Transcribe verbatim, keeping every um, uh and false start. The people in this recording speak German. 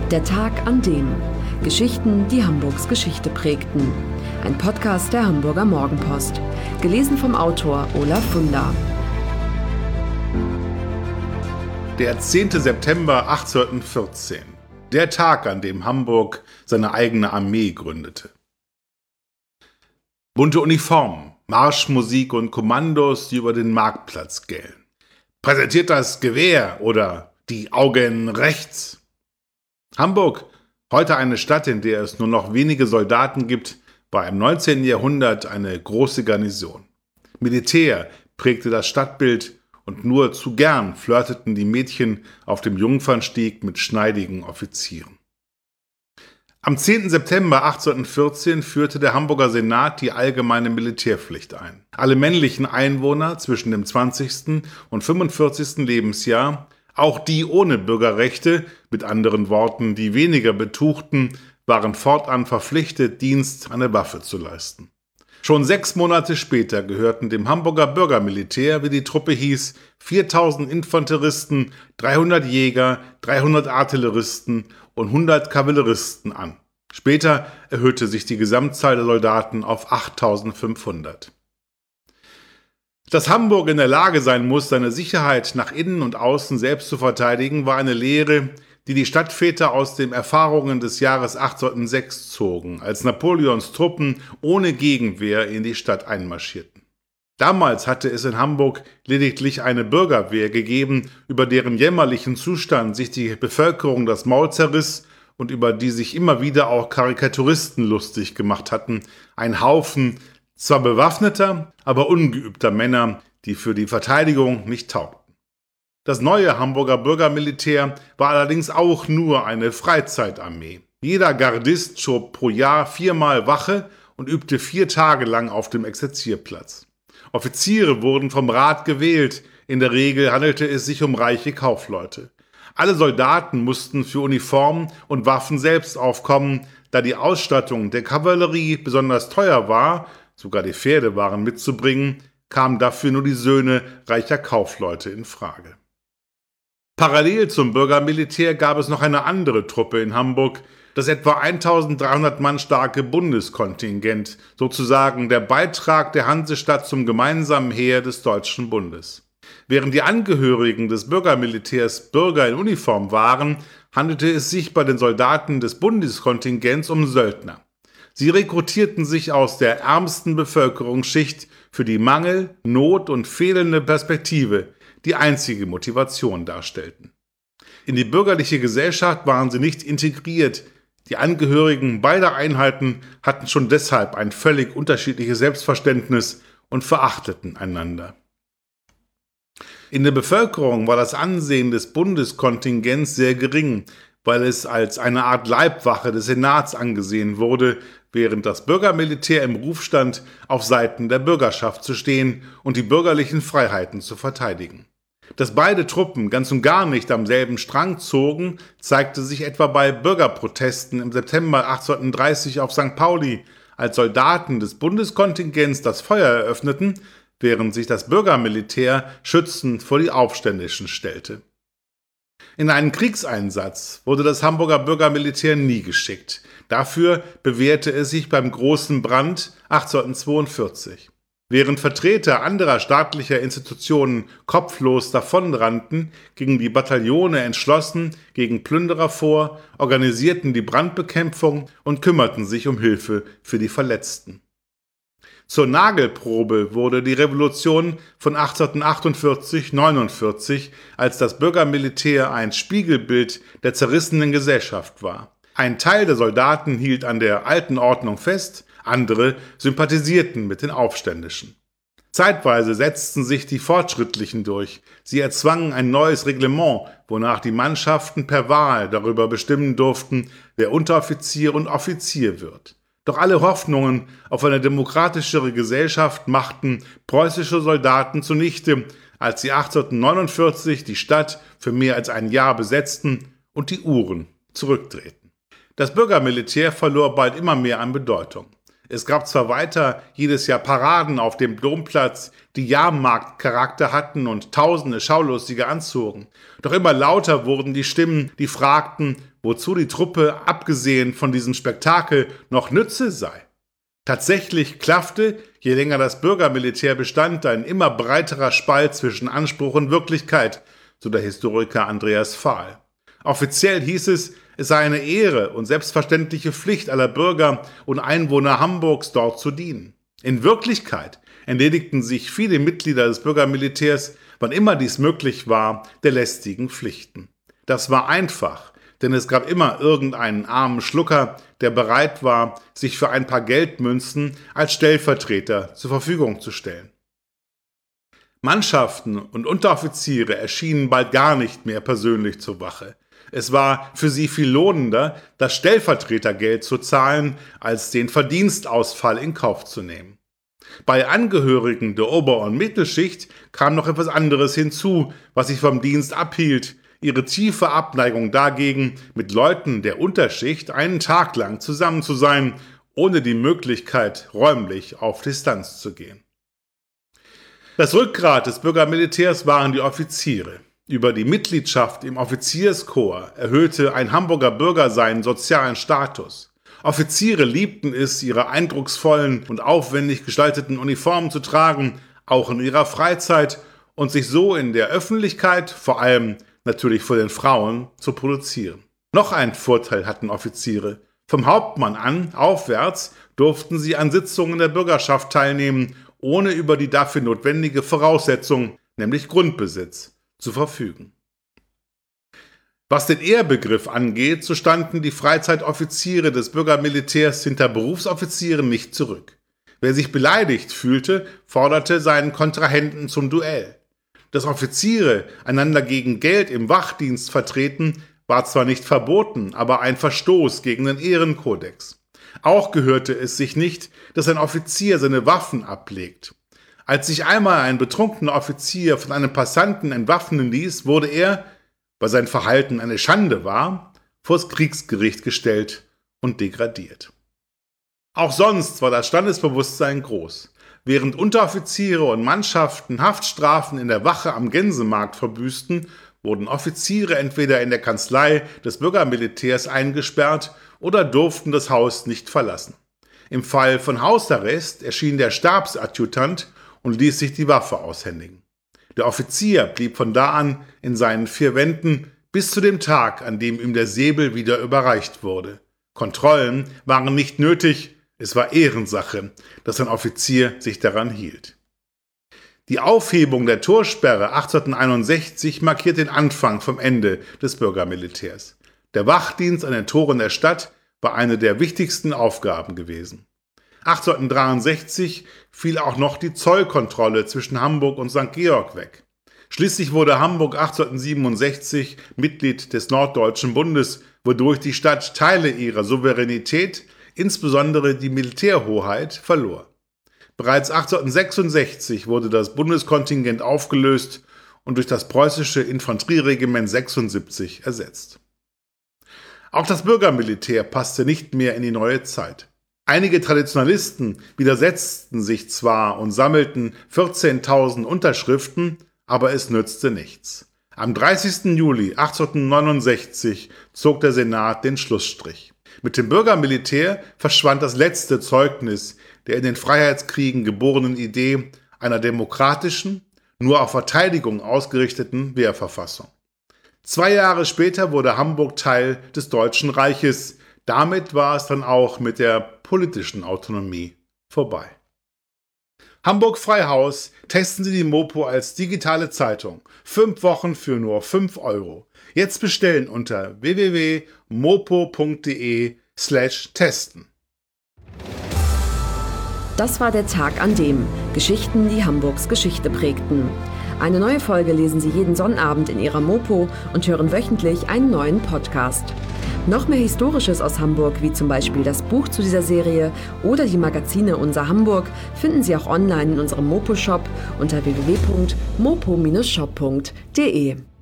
Der Tag an dem. Geschichten, die Hamburgs Geschichte prägten. Ein Podcast der Hamburger Morgenpost. Gelesen vom Autor Olaf Funder. Der zehnte September achtzehnhundertvierzehn. Der Tag, an dem Hamburg seine eigene Armee gründete. Bunte Uniformen, Marschmusik und Kommandos, die über den Marktplatz gellen. Präsentiert das Gewehr oder die Augen rechts. Hamburg, heute eine Stadt, in der es nur noch wenige Soldaten gibt, war im neunzehnten Jahrhundert eine große Garnison. Militär prägte das Stadtbild und nur zu gern flirteten die Mädchen auf dem Jungfernstieg mit schneidigen Offizieren. Am zehnten September achtzehnhundertvierzehn führte der Hamburger Senat die allgemeine Militärpflicht ein. Alle männlichen Einwohner zwischen dem zwanzigsten und fünfundvierzigsten Lebensjahr, auch die ohne Bürgerrechte, mit anderen Worten die weniger Betuchten, waren fortan verpflichtet, Dienst an der Waffe zu leisten. Schon sechs Monate später gehörten dem Hamburger Bürgermilitär, wie die Truppe hieß, viertausend Infanteristen, dreihundert Jäger, dreihundert Artilleristen und hundert Kavalleristen an. Später erhöhte sich die Gesamtzahl der Soldaten auf achttausendfünfhundert. Dass Hamburg in der Lage sein muss, seine Sicherheit nach innen und außen selbst zu verteidigen, war eine Lehre, die die Stadtväter aus den Erfahrungen des Jahres achtzehnhundertsechs zogen, als Napoleons Truppen ohne Gegenwehr in die Stadt einmarschierten. Damals hatte es in Hamburg lediglich eine Bürgerwehr gegeben, über deren jämmerlichen Zustand sich die Bevölkerung das Maul zerriss und über die sich immer wieder auch Karikaturisten lustig gemacht hatten, ein Haufen zwar bewaffneter, aber ungeübter Männer, die für die Verteidigung nicht taugten. Das neue Hamburger Bürgermilitär war allerdings auch nur eine Freizeitarmee. Jeder Gardist schob pro Jahr viermal Wache und übte vier Tage lang auf dem Exerzierplatz. Offiziere wurden vom Rat gewählt, in der Regel handelte es sich um reiche Kaufleute. Alle Soldaten mussten für Uniformen und Waffen selbst aufkommen, da die Ausstattung der Kavallerie besonders teuer war. Sogar die Pferde waren mitzubringen, kamen dafür nur die Söhne reicher Kaufleute in Frage. Parallel zum Bürgermilitär gab es noch eine andere Truppe in Hamburg, das etwa eintausenddreihundert Mann starke Bundeskontingent, sozusagen der Beitrag der Hansestadt zum gemeinsamen Heer des Deutschen Bundes. Während die Angehörigen des Bürgermilitärs Bürger in Uniform waren, handelte es sich bei den Soldaten des Bundeskontingents um Söldner. Sie rekrutierten sich aus der ärmsten Bevölkerungsschicht für die Mangel, Not und fehlende Perspektive, die einzige Motivation darstellten. In die bürgerliche Gesellschaft waren sie nicht integriert. Die Angehörigen beider Einheiten hatten schon deshalb ein völlig unterschiedliches Selbstverständnis und verachteten einander. In der Bevölkerung war das Ansehen des Bundeskontingents sehr gering, weil es als eine Art Leibwache des Senats angesehen wurde, während das Bürgermilitär im Ruf stand, auf Seiten der Bürgerschaft zu stehen und die bürgerlichen Freiheiten zu verteidigen. Dass beide Truppen ganz und gar nicht am selben Strang zogen, zeigte sich etwa bei Bürgerprotesten im September achtzehnhundertdreißig auf Sankt Pauli, als Soldaten des Bundeskontingents das Feuer eröffneten, während sich das Bürgermilitär schützend vor die Aufständischen stellte. In einen Kriegseinsatz wurde das Hamburger Bürgermilitär nie geschickt. Dafür bewährte es sich beim Großen Brand achtzehnhundertzweiundvierzig. Während Vertreter anderer staatlicher Institutionen kopflos davonrannten, gingen die Bataillone entschlossen gegen Plünderer vor, organisierten die Brandbekämpfung und kümmerten sich um Hilfe für die Verletzten. Zur Nagelprobe wurde die Revolution von achtzehnhundertachtundvierzig neunundvierzig, als das Bürgermilitär ein Spiegelbild der zerrissenen Gesellschaft war. Ein Teil der Soldaten hielt an der alten Ordnung fest, andere sympathisierten mit den Aufständischen. Zeitweise setzten sich die Fortschrittlichen durch. Sie erzwangen ein neues Reglement, wonach die Mannschaften per Wahl darüber bestimmen durften, wer Unteroffizier und Offizier wird. Doch alle Hoffnungen auf eine demokratischere Gesellschaft machten preußische Soldaten zunichte, als sie achtzehnhundertneunundvierzig die Stadt für mehr als ein Jahr besetzten und die Uhren zurückdrehten. Das Bürgermilitär verlor bald immer mehr an Bedeutung. Es gab zwar weiter jedes Jahr Paraden auf dem Domplatz, die Jahrmarktcharakter hatten und tausende Schaulustige anzogen, doch immer lauter wurden die Stimmen, die fragten, wozu die Truppe, abgesehen von diesem Spektakel, noch nütze sei. Tatsächlich klaffte, je länger das Bürgermilitär bestand, ein immer breiterer Spalt zwischen Anspruch und Wirklichkeit, so der Historiker Andreas Fahl. Offiziell hieß es, es sei eine Ehre und selbstverständliche Pflicht aller Bürger und Einwohner Hamburgs, dort zu dienen. In Wirklichkeit entledigten sich viele Mitglieder des Bürgermilitärs, wann immer dies möglich war, der lästigen Pflichten. Das war einfach, denn es gab immer irgendeinen armen Schlucker, der bereit war, sich für ein paar Geldmünzen als Stellvertreter zur Verfügung zu stellen. Mannschaften und Unteroffiziere erschienen bald gar nicht mehr persönlich zur Wache. Es war für sie viel lohnender, das Stellvertretergeld zu zahlen, als den Verdienstausfall in Kauf zu nehmen. Bei Angehörigen der Ober- und Mittelschicht kam noch etwas anderes hinzu, was sie vom Dienst abhielt: ihre tiefe Abneigung dagegen, mit Leuten der Unterschicht einen Tag lang zusammen zu sein, ohne die Möglichkeit, räumlich auf Distanz zu gehen. Das Rückgrat des Bürgermilitärs waren die Offiziere. Über die Mitgliedschaft im Offizierskorps erhöhte ein Hamburger Bürger seinen sozialen Status. Offiziere liebten es, ihre eindrucksvollen und aufwendig gestalteten Uniformen zu tragen, auch in ihrer Freizeit, und sich so in der Öffentlichkeit, vor allem natürlich vor den Frauen, zu produzieren. Noch einen Vorteil hatten Offiziere: Vom Hauptmann an aufwärts durften sie an Sitzungen der Bürgerschaft teilnehmen, ohne über die dafür notwendige Voraussetzung, nämlich Grundbesitz, zu verfügen. Was den Ehrbegriff angeht, so standen die Freizeitoffiziere des Bürgermilitärs hinter Berufsoffizieren nicht zurück. Wer sich beleidigt fühlte, forderte seinen Kontrahenten zum Duell. Dass Offiziere einander gegen Geld im Wachdienst vertreten, war zwar nicht verboten, aber ein Verstoß gegen den Ehrenkodex. Auch gehörte es sich nicht, dass ein Offizier seine Waffen ablegt. Als sich einmal ein betrunkener Offizier von einem Passanten entwaffnen ließ, wurde er, weil sein Verhalten eine Schande war, vors Kriegsgericht gestellt und degradiert. Auch sonst war das Standesbewusstsein groß. Während Unteroffiziere und Mannschaften Haftstrafen in der Wache am Gänsemarkt verbüßten, wurden Offiziere entweder in der Kanzlei des Bürgermilitärs eingesperrt oder durften das Haus nicht verlassen. Im Fall von Hausarrest erschien der Stabsadjutant und ließ sich die Waffe aushändigen. Der Offizier blieb von da an in seinen vier Wänden bis zu dem Tag, an dem ihm der Säbel wieder überreicht wurde. Kontrollen waren nicht nötig, es war Ehrensache, dass ein Offizier sich daran hielt. Die Aufhebung der Torsperre achtzehnhunderteinundsechzig markiert den Anfang vom Ende des Bürgermilitärs. Der Wachdienst an den Toren der Stadt war eine der wichtigsten Aufgaben gewesen. achtzehnhundertdreiundsechzig fiel auch noch die Zollkontrolle zwischen Hamburg und Sankt Georg weg. Schließlich wurde Hamburg achtzehnhundertsiebenundsechzig Mitglied des Norddeutschen Bundes, wodurch die Stadt Teile ihrer Souveränität, insbesondere die Militärhoheit, verlor. Bereits achtzehnhundertsechsundsechzig wurde das Bundeskontingent aufgelöst und durch das preußische Infanterieregiment sechsundsiebzig ersetzt. Auch das Bürgermilitär passte nicht mehr in die neue Zeit. Einige Traditionalisten widersetzten sich zwar und sammelten vierzehntausend Unterschriften, aber es nützte nichts. Am dreißigsten Juli achtzehnhundertneunundsechzig zog der Senat den Schlussstrich. Mit dem Bürgermilitär verschwand das letzte Zeugnis der in den Freiheitskriegen geborenen Idee einer demokratischen, nur auf Verteidigung ausgerichteten Wehrverfassung. Zwei Jahre später wurde Hamburg Teil des Deutschen Reiches. Damit war es dann auch mit der politischen Autonomie vorbei. Hamburg Freihaus, testen Sie die Mopo als digitale Zeitung. Fünf Wochen für nur fünf Euro. Jetzt bestellen unter w w w punkt mopo punkt de slash testen. Das war der Tag an dem Geschichten, die Hamburgs Geschichte prägten. Eine neue Folge lesen Sie jeden Sonnabend in Ihrer Mopo und hören wöchentlich einen neuen Podcast. Noch mehr Historisches aus Hamburg, wie zum Beispiel das Buch zu dieser Serie oder die Magazine Unser Hamburg, finden Sie auch online in unserem Mopo-Shop unter w w w punkt mopo Bindestrich shop punkt de.